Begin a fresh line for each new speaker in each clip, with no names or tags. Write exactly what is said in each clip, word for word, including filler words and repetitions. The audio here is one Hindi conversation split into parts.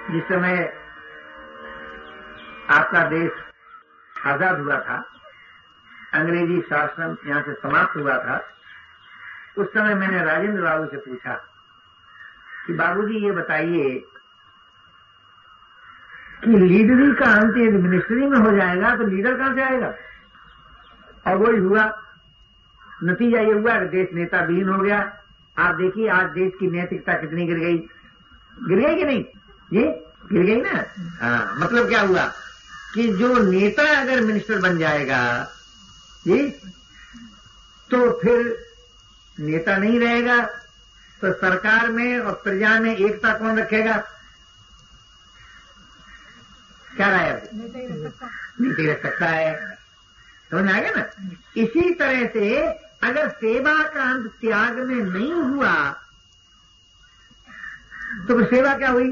जिस समय आपका देश आजाद हुआ था, अंग्रेजी शासन यहां से समाप्त हुआ था, उस समय मैंने राजेंद्र बाबू से पूछा कि बाबूजी ये बताइए कि लीडरी का अंत यदि मिनिस्ट्री में हो जाएगा तो लीडर कहां से आएगा? और वही हुआ। नतीजा ये हुआ कि देश नेता विहीन हो गया। आप देखिए आज देश की नैतिकता कितनी गिर गई। गिर गई कि नहीं? ये गिर गई ना। हाँ, मतलब क्या हुआ कि जो नेता अगर मिनिस्टर बन जाएगा जी, तो फिर नेता नहीं रहेगा, तो सरकार में और प्रजा में एकता कौन रखेगा? क्या राय है? नीति रख सकता है। समझ में आ गया ना? इसी तरह से अगर सेवा का अंत त्याग में नहीं हुआ तो फिर सेवा क्या हुई?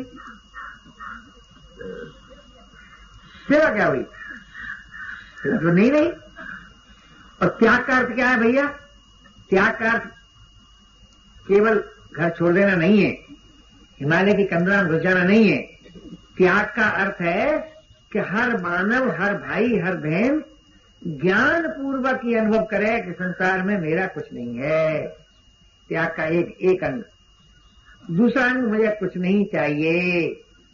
सेवा क्या हुई? सेवा तो नहीं रही। और त्याग का अर्थ क्या है भैया? त्याग का अर्थ केवल घर छोड़ देना नहीं है, हिमालय की कंदरा में घुस जाना नहीं है। त्याग का अर्थ है कि हर मानव, हर भाई, हर बहन ज्ञान पूर्वक ये अनुभव करे कि संसार में मेरा कुछ नहीं है। त्याग का एक एक अंग। दूसरा अंग, मुझे कुछ नहीं चाहिए,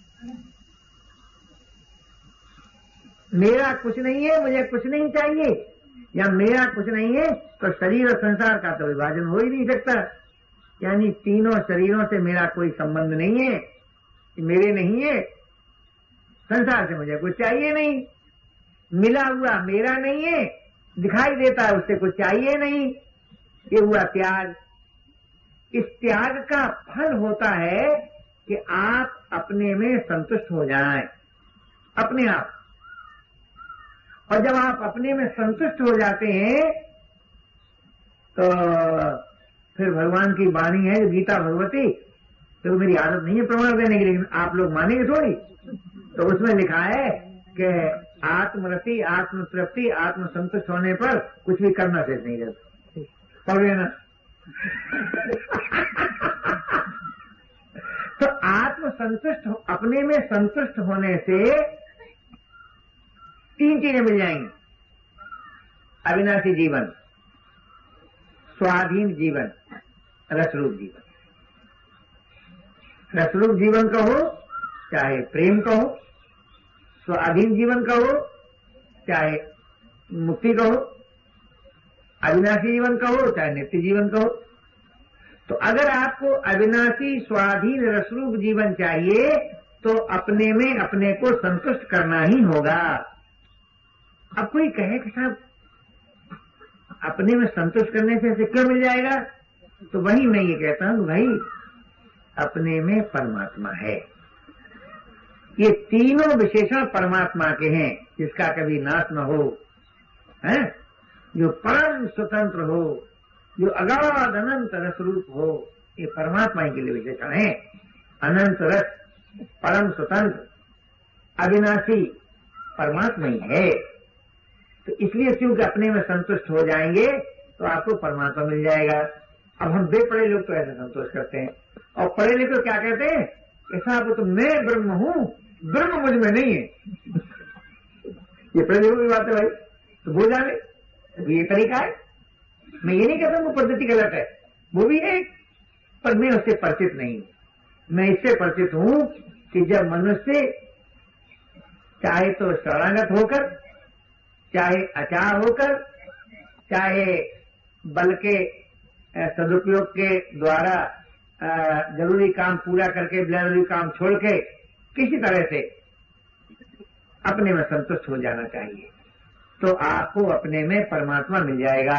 मेरा कुछ नहीं है, मुझे कुछ नहीं चाहिए, या मेरा कुछ नहीं है तो शरीर और संसार का तो विभाजन हो ही नहीं सकता। यानी तीनों शरीरों से मेरा कोई संबंध नहीं है, मेरे नहीं है। संसार से मुझे कुछ चाहिए नहीं, मिला हुआ मेरा नहीं है, दिखाई देता है उससे कुछ चाहिए नहीं। ये हुआ त्याग। इस त्याग का फल होता है कि आप अपने में संतुष्ट हो जाएं, अपने आप। और जब आप अपने में संतुष्ट हो जाते हैं तो फिर भगवान की वाणी है गीता भगवती, तो मेरी आदत नहीं है प्रमाण देने की, लेकिन आप लोग मानेंगे थोड़ी। तो उसमें लिखा है कि आत्मरति, आत्मतृप्ति, आत्मसंतुष्ट होने पर कुछ भी करना शेष नहीं रहता। पढ़ लेना। तो आत्मसंतुष्ट, अपने में संतुष्ट होने से तीन चीजें मिल जाएंगी। अविनाशी जीवन, स्वाधीन जीवन, रसरूप जीवन। रसरूप जीवन कहो चाहे प्रेम कहो, स्वाधीन जीवन कहो चाहे मुक्ति कहो, अविनाशी जीवन कहो चाहे नित्य जीवन कहो। तो अगर आपको अविनाशी, स्वाधीन, रसरूप जीवन चाहिए तो अपने में अपने को संतुष्ट करना ही होगा। अब कोई कहे कि साहब अपने में संतुष्ट करने से ऐसे क्यों मिल जाएगा? तो वही मैं ये कहता हूं भाई, अपने में परमात्मा है। ये तीनों विशेषण परमात्मा के हैं, जिसका कभी नाश न हो, है, जो परम स्वतंत्र हो, जो अगाध अनंत रस रूप हो, ये परमात्मा के लिए विशेषण है। अनंत रस, परम स्वतंत्र, अविनाशी परमात्मा ही है। तो इसलिए क्योंकि अपने में संतुष्ट हो जाएंगे तो आपको परमात्मा मिल जाएगा। अब हम बेपढ़े लोग तो ऐसे संतोष करते हैं, और पढ़े लिखे क्या कहते हैं? ऐसा आपको तो मैं ब्रह्म हूं, ब्रह्म मुझ में नहीं है। ये पढ़े लिखों की बात है भाई, तो वो जाने ये तरीका है। मैं ये नहीं कहता वो पद्धति गलत है, वो भी है, पर मैं उससे परिचित नहीं हूं। मैं इससे परिचित हूं कि जब मनुष्य चाहे तो शरणागत होकर, चाहे अचार होकर, चाहे बल के सदुपयोग के द्वारा जरूरी काम पूरा करके जरूरी काम छोड़ के किसी तरह से अपने में संतुष्ट हो जाना चाहिए, तो आपको अपने में परमात्मा मिल जाएगा,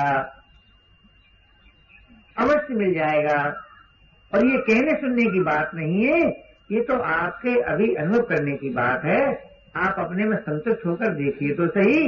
अवश्य मिल जाएगा। और ये कहने सुनने की बात नहीं है, ये तो आपके अभी अनुभव करने की बात है। आप अपने में संतुष्ट होकर देखिए तो सही।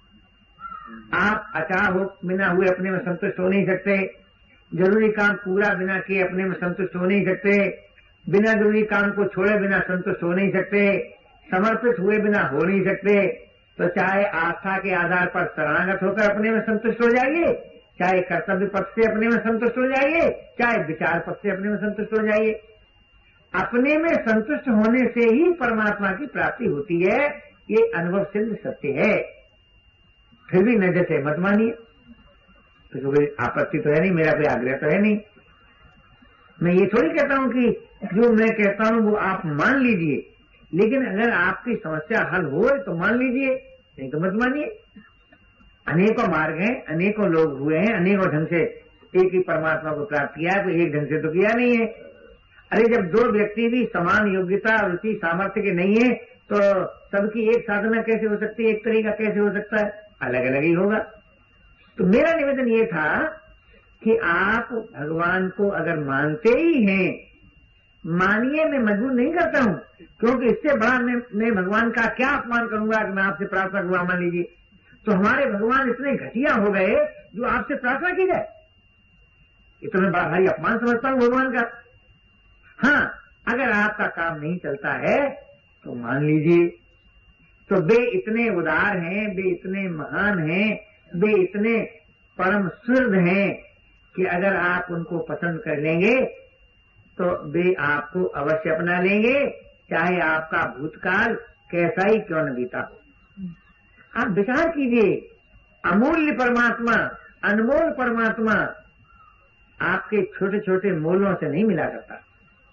आप अचार हो बिना हुए अपने में संतुष्ट हो नहीं सकते, जरूरी काम पूरा बिना किए अपने में संतुष्ट हो नहीं सकते, बिना जरूरी काम को छोड़े बिना संतुष्ट हो नहीं सकते, समर्पित हुए बिना हो नहीं सकते। तो चाहे आस्था के आधार पर शरणागत होकर अपने में संतुष्ट हो जाइए, चाहे कर्तव्य पक्ष से अपने में संतुष्ट हो जाइए, चाहे विचार पक्ष से अपने में संतुष्ट हो जाइए। अपने में संतुष्ट होने से ही परमात्मा की प्राप्ति होती है। ये अनुभव सिद्ध सत्य है। फिर भी न जैसे मत मानिए, तो कोई आपत्ति तो है नहीं, मेरा कोई आग्रह तो है नहीं। मैं ये थोड़ी कहता हूं कि जो मैं कहता हूं वो आप मान लीजिए, लेकिन अगर आपकी समस्या हल हो तो मान लीजिए, नहीं तो मत मानिए। अनेकों मार्ग हैं, अनेकों लोग हुए हैं, अनेकों ढंग से एक ही परमात्मा को प्राप्त किया है, तो एक ढंग से तो किया नहीं है। अरे जब दो व्यक्ति भी समान योग्यता रुचि सामर्थ्य के नहीं है तो सबकी एक साधना कैसे हो सकती है, एक तरीका कैसे हो सकता है? अलग अलग ही होगा। तो मेरा निवेदन ये था कि आप भगवान को अगर मानते ही हैं, मानिए, मैं मजबूर नहीं करता हूं, क्योंकि इससे बड़ा मैं, मैं भगवान का क्या अपमान करूंगा कि मैं आपसे प्रार्थना करूंगा। मान लीजिए तो हमारे भगवान इतने घटिया हो गए जो आपसे प्रार्थना की जाए, ये तो मैं बड़ा भारी अपमान समझता हूं भगवान का। हाँ, अगर आपका काम नहीं चलता है तो मान लीजिए, तो वे इतने उदार हैं, वे इतने महान हैं, वे इतने परम शुद्ध हैं कि अगर आप उनको पसंद कर लेंगे तो वे आपको अवश्य अपना लेंगे, चाहे आपका भूतकाल कैसा ही क्यों न बीता हो। आप विचार कीजिए, अमूल्य परमात्मा, अनमोल परमात्मा आपके छोटे छोटे मोलों से नहीं मिला करता।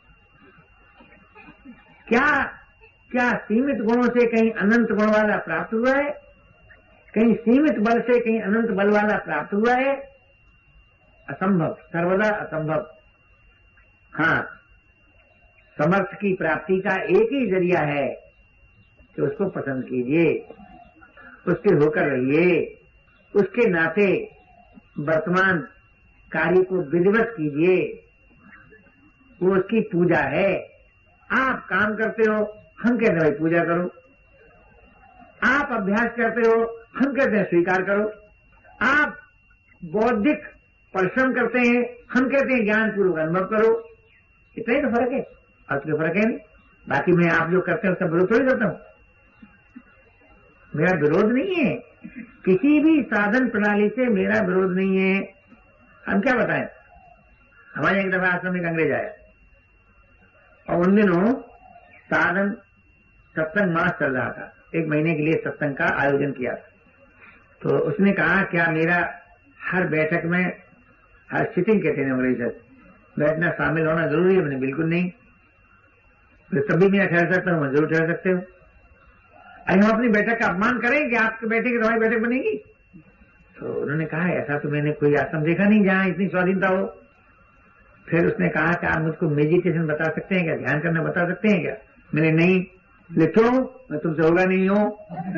क्या क्या सीमित गुणों से कहीं अनंत गुण वाला प्राप्त हुआ है? कहीं सीमित बल से कहीं अनंत बल वाला प्राप्त हुआ है? असंभव, सर्वदा असंभव। हाँ, समर्थ की प्राप्ति का एक ही जरिया है कि उसको पसंद कीजिए, उसके होकर रहिए, उसके नाते वर्तमान कार्य को विधिवत कीजिए, वो उसकी पूजा है। आप काम करते हो, हम कहते हैं भाई पूजा करो। आप अभ्यास करते हो, हम कहते हैं स्वीकार करो। आप बौद्धिक परिश्रम करते हैं, हम कहते हैं ज्ञान पूर्वक अनुभव करो। इतना ही तो फर्क है, और कोई फर्क है नहीं। बाकी मैं आप जो करते हैं उसका विरोध थोड़ी करता हूं। मेरा विरोध नहीं है, किसी भी साधन प्रणाली से मेरा विरोध नहीं है। हम क्या बताएं, हमारे एक दफा आश्रम में एक अंग्रेज आया और उन दिनों साधन सत्संग मास चल रहा था, एक महीने के लिए सत्संग का आयोजन किया था। तो उसने कहा क्या मेरा हर बैठक में, हर सिटिंग कहते हैं अंग्रेजी से, बैठना शामिल होना जरूरी है? मैंने बिल्कुल नहीं। तो तब भी मैं ठहर सकता हूँ, मैं जरूर ठहर सकते हो। अरे हम अपनी बैठक का अपमान करें कि आपकी बैठक की हमारी बैठक बनेगी? तो उन्होंने कहा ऐसा तो मैंने कोई आश्रम देखा नहीं जहां इतनी स्वाधीनता हो। फिर उसने कहा कि आप मुझको मेडिटेशन बता सकते हैं क्या, ध्यान करना बता सकते हैं क्या? मैंने नहीं। लिखो, मैं तुमसे होगा नहीं हो।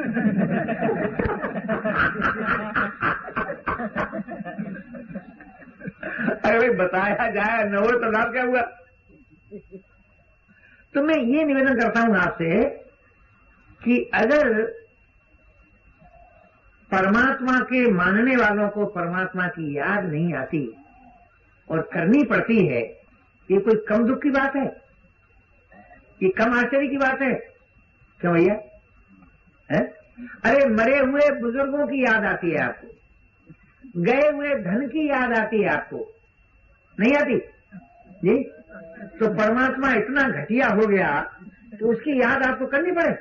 अरे भाई बताया जाए न हो तो लाभ क्या हुआ? तो मैं ये निवेदन करता हूं आपसे कि अगर परमात्मा के मानने वालों को परमात्मा की याद नहीं आती और करनी पड़ती है, ये कोई कम दुख की बात है? ये कम आश्चर्य की बात है क्यों भैया? है? अरे मरे हुए बुजुर्गों की याद आती है आपको, गए हुए धन की याद आती है आपको, नहीं आती जी? तो परमात्मा इतना घटिया हो गया तो उसकी याद आपको करनी पड़े।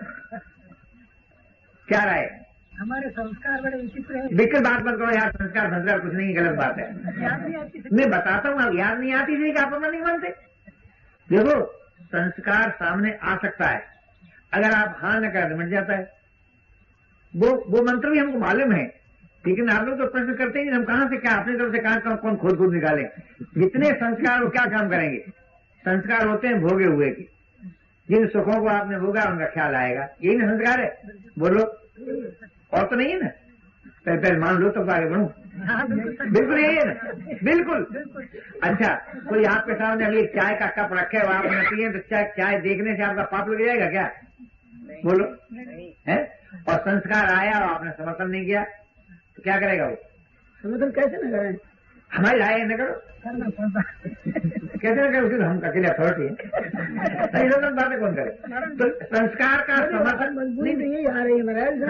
क्या राय?
हमारे संस्कार बड़े विचित्र हैं।
बिल्कुल बात मत करो यार, संस्कार संस्कार कुछ नहीं, गलत बात है।
याद नहीं आती।
मैं बताता हूँ, आप याद नहीं आती थी कि आप अपना नहीं मानते। देखो, संस्कार सामने आ सकता है, अगर आप हाँ न कर मिट जाता है। वो वो मंत्र भी हमको मालूम है, लेकिन आप लोग तो प्रश्न करते हैं हम कहां से क्या, अपनी तरफ से कहां कौन खोद खोद निकाले। जितने संस्कार वो क्या काम करेंगे? संस्कार होते हैं भोगे हुए की, जिन सुखों को आपने भोगा उनका ख्याल आएगा, यही ना संस्कार है? बोलो, और तो नहीं है ना? पहले पहले मान लो तो आगे बढ़ू। बिल्कुल यही है ना? बिल्कुल। अच्छा, कोई आपके सामने अभी चाय का कप रखे हो, आप न पिए तो चाय चाय देखने से आपका पाप लग जाएगा क्या? बोलो, है? और संस्कार आया और आपने समर्थन नहीं किया तो क्या करेगा वो?
समर्थन कैसे न करें?
हमारी राय न करो, कैसे न करें? उसकी हम अकेले अथॉरिटी है, बातें कौन करे? तो संस्कार का समर्थन
मजबूरी तो यही आ रही है महाराज।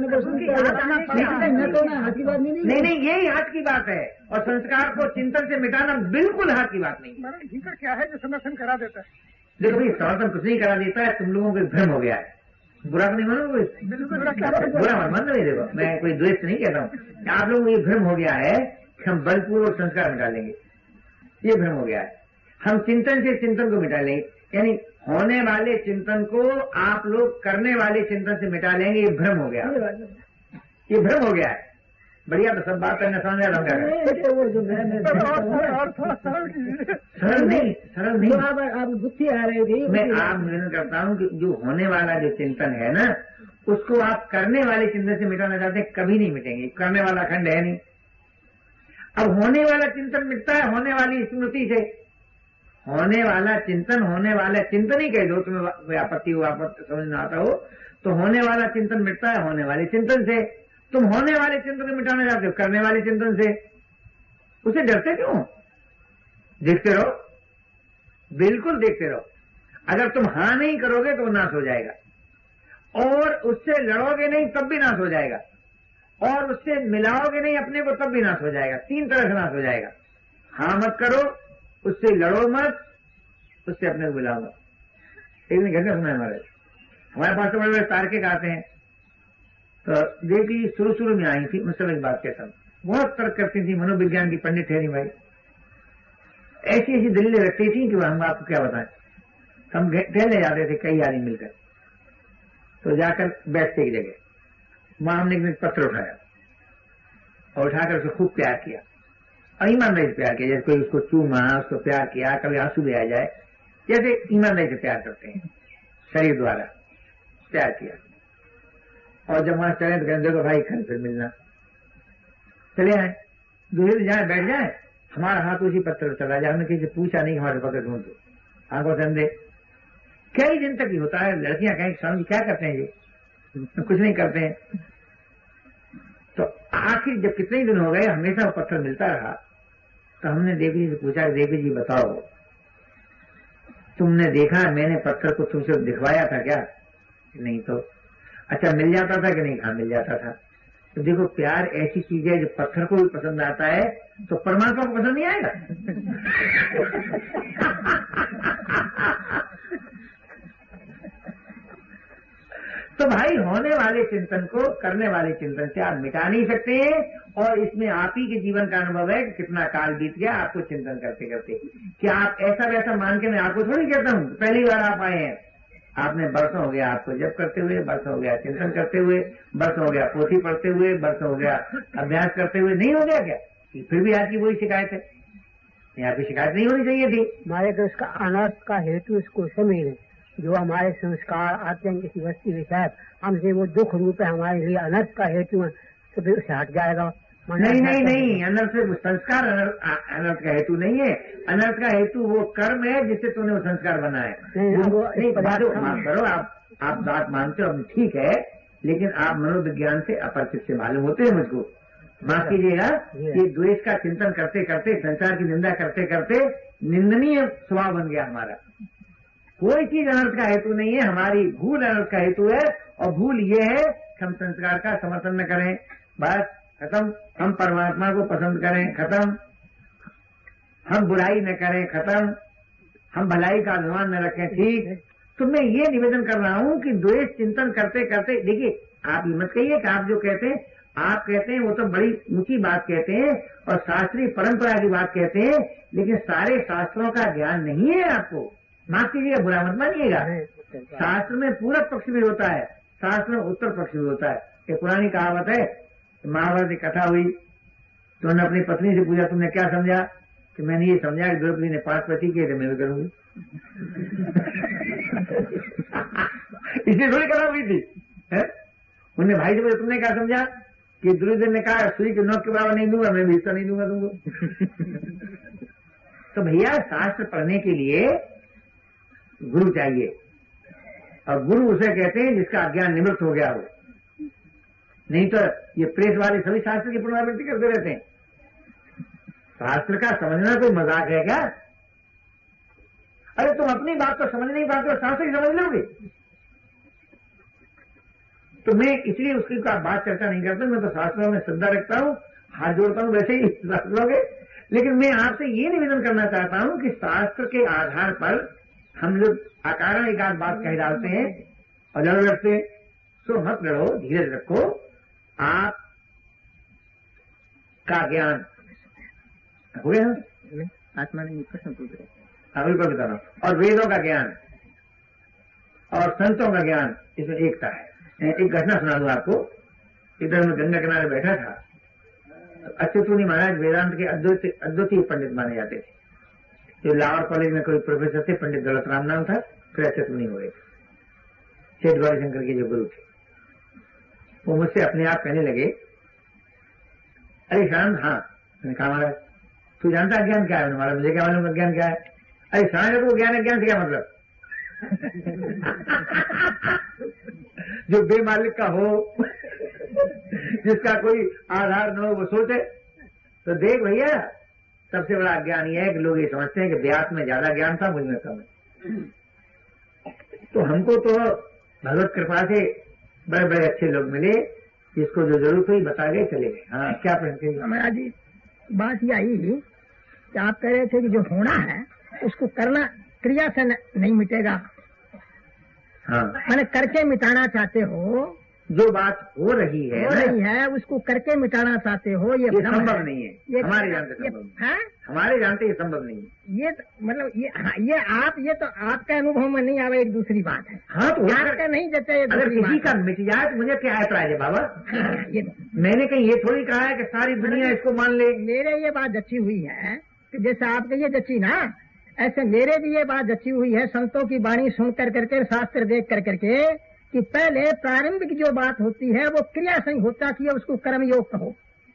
नहीं नहीं, यही हाथ की बात है, और संस्कार को चिंतन से मिटाना बिल्कुल हाथ की बात नहीं।
भीतर क्या है जो समर्थन करा देता है?
देखो भाई समर्थन कुछ नहीं करा देता है, तुम लोगों को भ्रम हो गया है। बुरा नहीं मानो, बुरा मत मान लो। देखो मैं कोई द्वेष नहीं कहता हूँ, आप लोगों को ये भ्रम हो गया है कि हम बलपूर्वक संस्कार मिटा लेंगे, ये भ्रम हो गया है। हम चिंतन से चिंतन को मिटा लेंगे, यानी होने वाले चिंतन को आप लोग करने वाले चिंतन से मिटा लेंगे, ये भ्रम हो गया, ये भ्रम हो गया है। बढ़िया, तो सब बात करना समझ रहा सरल नहीं, सरल नहीं।
आप गुत्थी आ रही थी।
मैं आप निवेदन करता हूँ कि जो होने वाला जो चिंतन है ना, उसको आप करने वाले चिंतन से मिटाना चाहते हैं, कभी नहीं मिटेंगे, करने वाला खंड है नहीं। अब होने वाला चिंतन मिटता है होने वाली स्मृति से। होने वाला चिंतन, होने वाला चिंतन ही कह दो, तुम्हें कोई आपत्ति हो, आपत्ति समझ में आता हो, तो होने वाला चिंतन मिटता है होने वाले चिंतन से। तुम होने वाले चिंतन को मिटाना चाहते हो करने वाले चिंतन से, उसे डरते क्यों? देखते रहो, बिल्कुल देखते रहो। अगर तुम हां नहीं करोगे तो वो नाश हो जाएगा, और उससे लड़ोगे नहीं तब भी नाश हो जाएगा, और उससे मिलाओगे नहीं अपने को तब भी नाश हो जाएगा। तीन तरह से नाश हो जाएगा। हां मत करो, उससे लड़ो मत, उससे अपने को मिलाओ मत। एक दिन घटना सुना हमारे हमारे पास तो बड़े बड़े तार्किक आते हैं। तो देवी शुरू शुरू में आई थी, मुझसे एक बात कहता हूं, बहुत तर्क करती थी, मनोविज्ञान की पंडित ठहरी भाई, ऐसी ऐसी दलीलें रखती थी कि हम आपको क्या बताएं। हम टहलने जाते थे कई आदमी मिलकर, तो जाकर बैठते एक जगह, वहां हमने एक पत्थर उठाया और उठाकर उसको खूब प्यार किया, और ईमानदारी से प्यार किया, जैसे कोई उसको चूमा, उसको प्यार किया, कभी आंसू भी आ जाए, जैसे ईमानदारी से प्यार करते हैं, शरीर द्वारा प्यार किया। और जब वहां चले तो कहते देखो भाई कल फिर मिलना, चले आए, दूसरे जाए बैठ जाए, हमारा हाथ उसी पत्थर पर चला जाए, हमने किसी से पूछा नहीं, हमारे पत्थर ढूंढ दो, आंखों से अंधे। कई दिन तक ही होता है। लड़कियां कहें स्वामी क्या करते हैं ये, कुछ नहीं करते हैं। तो आखिर जब कितने दिन हो गए हमेशा वो पत्थर मिलता रहा, तो हमने देवी जी से पूछा, देवी जी बताओ तुमने देखा मैंने पत्थर को तुमसे दिखवाया था क्या? नहीं। तो अच्छा मिल जाता था कि नहीं? हाँ मिल जाता था। तो देखो प्यार ऐसी चीज है जो पत्थर को भी पसंद आता है, तो परमात्मा को पसंद नहीं आएगा? तो भाई होने वाले चिंतन को करने वाले चिंतन से आप मिटा नहीं सकते हैं, और इसमें आप ही के जीवन का अनुभव है कि कितना काल बीत गया आपको चिंतन करते करते। क्या आप ऐसा वैसा मान के मैं आपको थोड़ी कहता हूँ पहली बार आप आए हैं, आपने बरसों हो गया आपको जब करते हुए, बरसों हो गया चिंतन करते हुए, बरसों हो गया पोथी पढ़ते हुए, बरसों हो गया अभ्यास करते हुए, नहीं हो गया क्या? फिर भी आपकी वही शिकायत है। यहाँ की शिकायत नहीं होनी चाहिए थी।
हमारे तो इसका अनर्थ का हेतु इसको समझ, जो हमारे संस्कार आते हैं किसी वस्तु विषय हमसे वो दुख रूप है हमारे लिए अनर्थ का हेतु है, तो फिर उसे हट जाएगा।
नहीं नहीं नहीं, अनर्थ से संस्कार अनर्थ का हेतु नहीं है। अनर्थ का हेतु वो कर्म है जिससे तूने वो संस्कार बनाए। नहीं माफ करो, आप आप बात मानते हो ठीक है, लेकिन आप मनोविज्ञान से अपरिचित से मालूम होते हैं मुझको, माफ कीजिएगा। ये द्वेष का चिंतन करते करते, संसार की निंदा करते करते निंदनीय स्वभाव बन गया हमारा। कोई चीज अनर्थ का हेतु नहीं है, हमारी भूल अनर्थ का हेतु है, और भूल ये है कि हम संस्कार का समर्थन न करें, बस खत्म। हम परमात्मा को पसंद करें, खत्म। हम बुराई न करें, खत्म। हम भलाई का अभिमान न रखें, ठीक। तो मैं ये निवेदन कर रहा हूं कि द्वेष चिंतन करते करते, देखिए आप ये मत कहिए कि आप जो कहते हैं, आप कहते हैं वो तो बड़ी ऊंची बात कहते हैं और शास्त्रीय परंपरा की बात कहते हैं, लेकिन सारे शास्त्रों का ज्ञान नहीं है आपको। माफ कीजिएगा, बुरा मत मानिएगा। शास्त्र में पूरब पक्ष भी होता है, शास्त्र में उत्तर पक्ष भी होता है। एक पुरानी कहावत है, महाभारत की कथा हुई तो उन्होंने अपनी पत्नी से पूछा तुमने क्या समझा? कि मैंने ये समझा कि द्रौपदी ने पांच पति किए थे, मैं भी करूंगी। इसलिए थोड़ी कथा हुई थी। उन्हें भाई से बोले तुमने क्या समझा? कि दुर्योधन ने कहा सुई के नोक के बराबर नहीं दूंगा, मैं भी हिस्सा नहीं दूंगा तुमको। तो भैया शास्त्र पढ़ने के लिए गुरु चाहिए, और गुरु उसे कहते हैं जिसका अज्ञान निवृत्त हो गया हो। नहीं तो ये प्रेस वाले सभी शास्त्र की पुनरावृत्ति करते रहते हैं। शास्त्र का समझना कोई मजाक है क्या? अरे तुम अपनी बात को समझ नहीं पाते हो, शास्त्र की समझ लोगे? तो मैं इसलिए उसकी बात चर्चा नहीं करता, मैं तो शास्त्रों में श्रद्धा रखता हूं, हाथ जोड़ता हूं, वैसे ही शास्त्रों के। लेकिन मैं आपसे ये निवेदन करना चाहता हूं कि शास्त्र के आधार पर हम लोग अकारण एक आध बात कह डालते हैं और लड़ लड़ते, सो मत लड़ो, धीरज रखो। आप का ज्ञान हो गया,
आत्मा ने प्रश्न पूछ रहे,
अभी को बता रहा हूं, और वेदों का ज्ञान और संतों का ज्ञान, इसमें एकता है। एक घटना सुना दूं आपको। इधर में गंगा किनारे बैठा था, अच्युतमुनि महाराज वेदांत के अद्वितीय अद्वितीय पंडित माने जाते थे। जो लाहौर कॉलेज में कोई प्रोफेसर थे, पंडित दौलत राम नाम था, फिर अच्युतमुनि हो गए थे, सेठ गौरीशंकर के जो गुरु थे। वो मुझसे अपने आप कहने लगे, अरे शांत, हाँ। मैंने कहा महाराज तू जानता अज्ञान क्या है? महाराज मुझे क्या मालूम अज्ञान क्या है? अरे शांत को ज्ञान अज्ञान से क्या मतलब? जो बेमालिक का हो, जिसका कोई आधार न हो, वो सोचे। तो देख भैया, सबसे बड़ा अज्ञान यह है कि लोग ये समझते हैं कि व्यास में ज्यादा ज्ञान था, मुझ में कम है। तो हमको तो भगवत कृपा से बड़े बड़े अच्छे लोग मिले, जिसको जो जरूरत हुई बता गए, चले गए। हाँ, क्या प्रश्न?
महाराज जी, बात ये आई कि आप कह रहे थे कि जो होना है उसको करना, क्रिया से नहीं मिटेगा।
हाँ,
मैंने करके मिटाना चाहते हो,
जो बात हो रही है
हो रही है उसको करके मिटाना चाहते हो, ये,
ये संभव नहीं है। ये हमारे जानते
ये,
संभव
है?
हमारे जानते ये संभव नहीं है।
ये मतलब ये हाँ, ये आप ये तो आपके अनुभव में नहीं आवे, एक दूसरी बात है।
हाँ, तो
आपका नहीं जते,
अगर किसी का मिट जाए तो मुझे क्या ऐतराज है बाबा?
हाँ, ये
मैंने कहीं ये थोड़ी कहा है कि सारी दुनिया इसको मान ले।
मेरे ये बात जची हुई है कि जैसे आपके ये जची ना, ऐसे मेरे भी ये बात जची हुई है, संतों की वाणी सुन कर करके, शास्त्र देख कर करके, कि पहले प्रारंभिक जो बात होती है वो क्रिया से होता कि उसको कर्म योग कहो।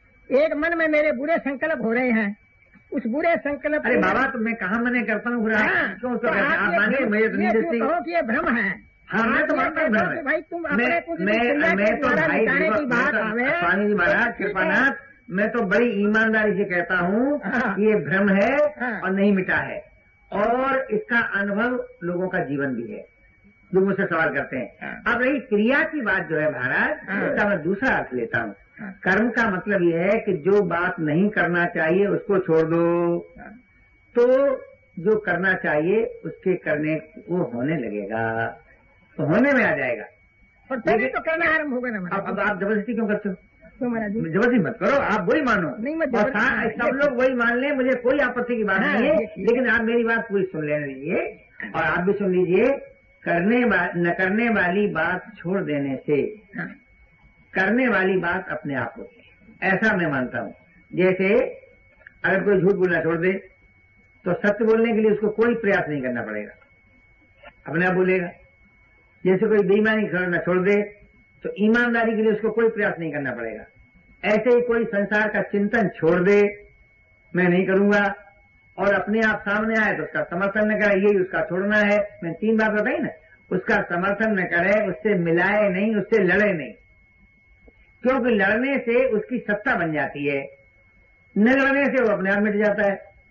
एक मन में मेरे बुरे संकल्प हो रहे हैं, उस बुरे संकल्प,
अरे बाबा तो मैं कहाँ मने करता हूँ?
हाँ,
क्यों
तो आप
मानिए, मुझे तो नहीं देती।
कहो कि ये भ्रम है।
हाँ, मैं तो मानता हूँ भ्रम है।
भाई तुम
मैं
अपने
मैं मैं तो भाई
की बात आवे,
स्वामी जी महाराज कृपानाथ, मैं तो बड़ी ईमानदारी से कहता हूँ
हाँ।
ये भ्रम है
हाँ।
और नहीं मिटा है, और इसका अनुभव लोगों का जीवन भी है, जो मुझसे सवाल करते हैं।
हाँ।
अब रही क्रिया की बात जो है महाराज,
हाँ।
उसका मैं दूसरा अर्थ लेता हूँ।
हाँ।
कर्म का मतलब यह है कि जो बात नहीं करना चाहिए उसको छोड़ दो,
हाँ।
तो जो करना चाहिए उसके करने वो होने लगेगा, तो होने में आ जाएगा।
और पहले तो करना आरम्भ होगा ना।
अब अब आप जबरदस्ती क्यों करते हो?
क्यों महाराज जी?
जबरदस्ती मत करो, आप वही मानो।
नहीं, मैं
और सा- सब लोग वही मान लें, मुझे कोई आपत्ति की बात
हाँ,
नहीं है,
ये ठीक है।
लेकिन आप मेरी बात पूरी सुन लेने दीजिए, और आप भी सुन लीजिए। करने वा- न करने वाली बात छोड़ देने से
हाँ।
करने वाली बात अपने आप होती है, ऐसा मैं मानता हूँ। जैसे अगर कोई झूठ बोलना छोड़ दे तो सत्य बोलने के लिए उसको कोई प्रयास नहीं करना पड़ेगा, अपने आप बोलेगा। जैसे कोई बेईमानी करना छोड़ दे तो ईमानदारी के लिए उसको कोई प्रयास नहीं करना पड़ेगा। ऐसे ही कोई संसार का चिंतन छोड़ दे, मैं नहीं करूंगा, और अपने आप सामने आए तो उसका समर्थन न करे, यही उसका छोड़ना है। मैं तीन बात बताई ना, उसका समर्थन न करे, उससे मिलाए नहीं, उससे लड़े नहीं, क्योंकि लड़ने से उसकी सत्ता बन जाती है, न लड़ने से वो अपने आप मिट जाता है।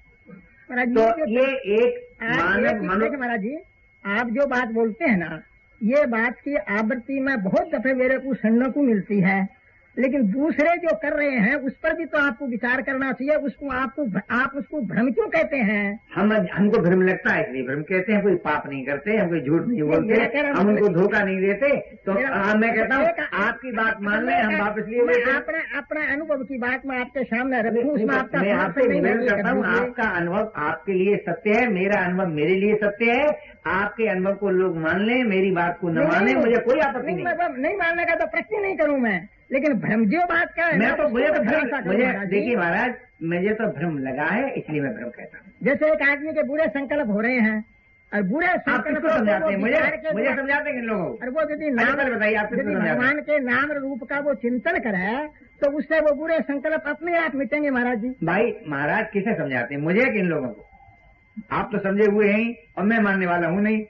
तो ये एक मानव मनुष्य।
महाराज जी, आप जो बात बोलते हैं ना, ये बात की आवृत्ति में बहुत दफे मेरे को सुनने को मिलती है, लेकिन दूसरे जो कर रहे हैं उस पर भी तो आपको विचार करना चाहिए। उसको आपको आप उसको भ्रम क्यों कहते हैं?
हम हमको भ्रम लगता है इसलिए भ्रम कहते हैं। कोई पाप नहीं करते, हम कोई झूठ नहीं बोलते, हम उनको धोखा नहीं देते। तो मैं कहता हूँ आपकी बात मान लें, हम वापस लिए हुए
अपना अपना अनुभव की बात मैं आपके सामने रखूं, उसमें आपका
मैं आपसे निवेदन करता हूँ, आपका अनुभव आपके लिए सत्य है, मेरा अनुभव मेरे लिए सत्य है। आपके अनुभव को लोग मान लें, मेरी बात को न माने, मुझे कोई आपत्ति नहीं।
नहीं मानने का तो प्रश्न नहीं करूँ मैं, लेकिन भ्रम जो बात का है,
मैं तो मुझे तो भ्रम, मुझे देखिए महाराज, मुझे तो भ्रम लगा है, इसलिए मैं भ्रम कहता हूँ।
जैसे एक आदमी के बुरे संकल्प हो रहे हैं, और बुरे संकल्प
समझाते हैं, मुझे मुझे समझाते हैं लोगों को,
और वो यदि नाम
बताइए, आप
भगवान के नाम रूप का वो चिंतन करे तो उससे वो बुरे संकल्प अपने आप मिटेंगे। महाराज जी,
भाई महाराज किसे समझाते हैं, मुझे कि इन लोगों को? आप तो समझे हुए हैं और मैं मानने वाला हूँ नहीं।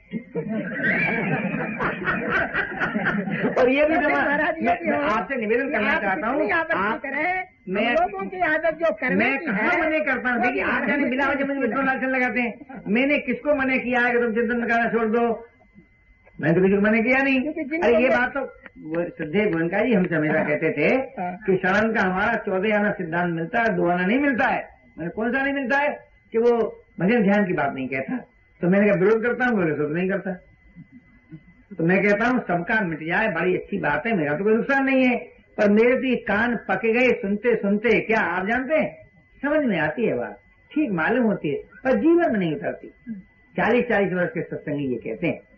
और ये भी आपसे निवेदन करना चाहता हूँ, आप
मैं लोगों की आदत जो करने
मैं कहाँ मने करता हूँ? देखिए आप जाने बिना वजह मुझे मित्रों लालचन लगाते हैं। मैंने किसको मने किया है कि तुम चिंतन करना छोड़ दो? मैंने तो किसी को मने किया नहीं। अरे ये बात तो श्रद्धेय गोयनका जी हमसे हमेशा कहते थे कि शरण का हमारा चौदह आना सिद्धांत मिलता है, दो आना नहीं मिलता है। मैंने कौन सा नहीं मिलता है? कि वो भजन ध्यान की बात नहीं कहता, तो मैंने कहा विरोध करता हूँ, बोले तो नहीं करता। तो मैं कहता हूँ सबका मिट जाए बड़ी अच्छी बात है, मेरा तो कोई नुकसान नहीं है, पर मेरे तो ये कान पक गए सुनते सुनते। क्या आप जानते हैं, समझ में आती है बात, ठीक मालूम होती है, पर जीवन में नहीं उतरती। चालीस चालीस वर्ष के सत्संगी ये कहते हैं।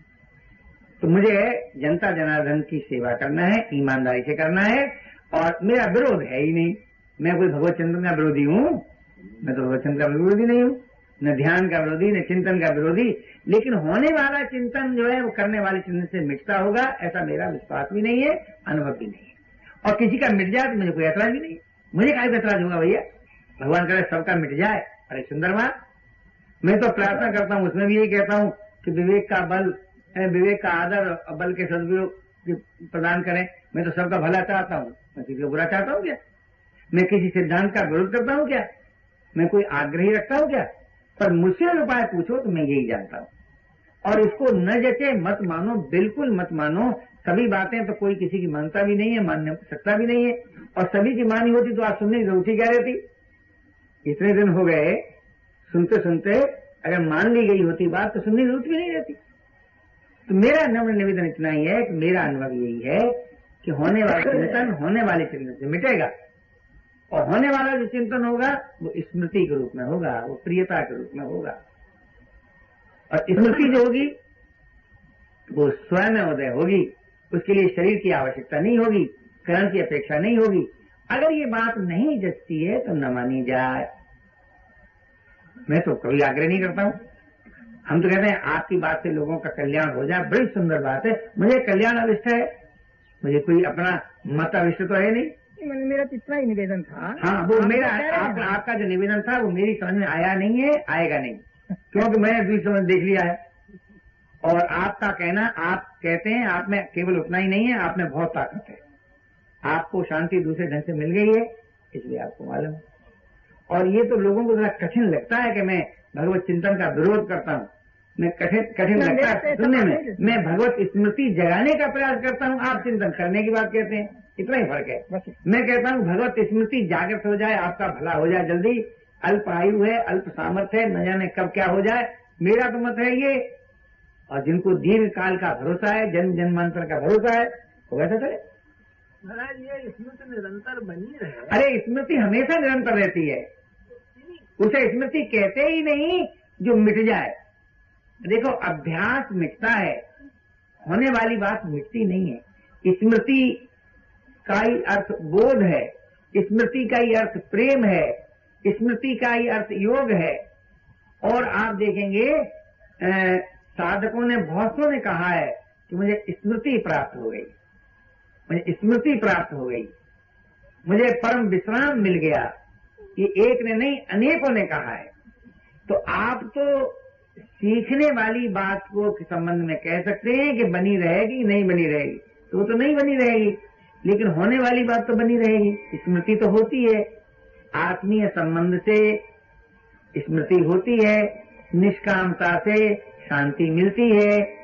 तो मुझे जनता जनार्दन की सेवा करना है, ईमानदारी से करना है, और मेरा विरोध है ही नहीं। मैं कोई भगवत चिंतन का विरोधी हूँ? मैं तो भगवत चिंतन का विरोधी नहीं हूँ, न ध्यान का विरोधी, न चिंतन का विरोधी। लेकिन होने वाला चिंतन जो है वो करने वाले चिंतन से मिटता होगा, ऐसा मेरा विश्वास भी नहीं है, अनुभव भी नहीं है। और किसी का मिट जाए तो मुझे कोई ऐतराज भी नहीं है। मुझे क्या ऐतराज होगा भैया, भगवान करे सबका मिट जाए, अरे सुंदर बात। मैं तो प्रार्थना करता हूँ, उसमें भी यही कहता हूँ कि विवेक का बल, विवेक का आदर और बल के सदुपयोग प्रदान करें। मैं तो सबका भला चाहता हूँ, मैं किसी को बुरा चाहता हूँ क्या? मैं किसी सिद्धांत का विरोध करता हूँ क्या? मैं कोई आग्रही रखता हूँ क्या? पर मुझसे उपाय पूछो तो मैं यही जानता हूँ। और इसको न जचे मत मानो, बिल्कुल मत मानो। सभी बातें तो कोई किसी की मानता भी नहीं है, मानने सकता भी नहीं है। और सभी की मानी होती तो आज सुनने की जरूरत ही क्या रहती? इतने दिन हो गए सुनते सुनते, अगर मान ली गई होती बात तो सुनने की जरूरत भी नहीं रहती। तो मेरा नम्र निवेदन इतना ही है कि मेरा अनुभव यही है कि होने वाला चिंतन होने वाले चिंतन से मिटेगा, और होने वाला जो चिंतन होगा वो स्मृति के रूप में होगा, वो प्रियता के रूप में होगा। और स्मृति जो होगी वो स्वयं उदय होगी, उसके लिए शरीर की आवश्यकता नहीं होगी, करण की अपेक्षा नहीं होगी। अगर ये बात नहीं जचती है तो न मानी जाए। मैं तो कभी आग्रह नहीं करता हूं। हम तो कहते हैं आपकी बात से लोगों का कल्याण हो जाए, बड़ी सुंदर बात है। मुझे कल्याण अविष्ट है, मुझे कोई अपना मत अविष्ट तो है नहीं।
मेरा तो इतना ही निवेदन था।
हाँ, वो मेरा आप, आपका जो निवेदन था वो मेरी समझ में आया नहीं है, आएगा नहीं, क्योंकि मैंने दूसरी समझ देख लिया है। और आपका कहना, आप कहते हैं आप में केवल उतना ही नहीं है, आप में बहुत ताकत है। आपको शांति दूसरे ढंग से मिल गई है, इसलिए आपको मालूम। और ये तो लोगों को थोड़ा कठिन लगता है कि मैं भगवत चिंतन का विरोध करता हूँ। मैं कठिन कठिन लगता है सुनने में। मैं भगवत स्मृति जगाने का प्रयास करता हूँ, आप चिंतन करने की बात कहते हैं, इतना ही फर्क है। मैं कहता हूँ भगवत स्मृति जागृत हो जाए, आपका भला हो जाए जल्दी। अल्प आयु है, अल्प सामर्थ्य है, न जाने कब क्या हो जाए। मेरा तो मत है ये। और जिनको दीर्घ काल का भरोसा है, जन्म जन्मांतर का भरोसा है, वो वैसा करे।
महाराज ये स्मृति निरंतर बनी रहे।
अरे स्मृति हमेशा निरंतर रहती है, उसे स्मृति कहते ही नहीं जो मिट जाए। देखो अभ्यास मिटता है, होने वाली बात मिटती नहीं है। स्मृति का ही अर्थ बोध है, स्मृति का ही अर्थ प्रेम है, स्मृति का ही अर्थ योग है। और आप देखेंगे आ, साधकों ने, बहुत सौ ने कहा है कि मुझे स्मृति प्राप्त हो गई, मुझे स्मृति प्राप्त हो गई, मुझे परम विश्राम मिल गया। ये एक ने नहीं अनेकों ने कहा है। तो आप तो सीखने वाली बात को के संबंध में कह सकते हैं कि बनी रहेगी, नहीं बनी रहेगी, तो वो तो नहीं बनी रहेगी, लेकिन होने वाली बात तो बनी रहेगी। स्मृति तो होती है, आत्मीय संबंध से स्मृति होती है, निष्कामता से शांति मिलती है,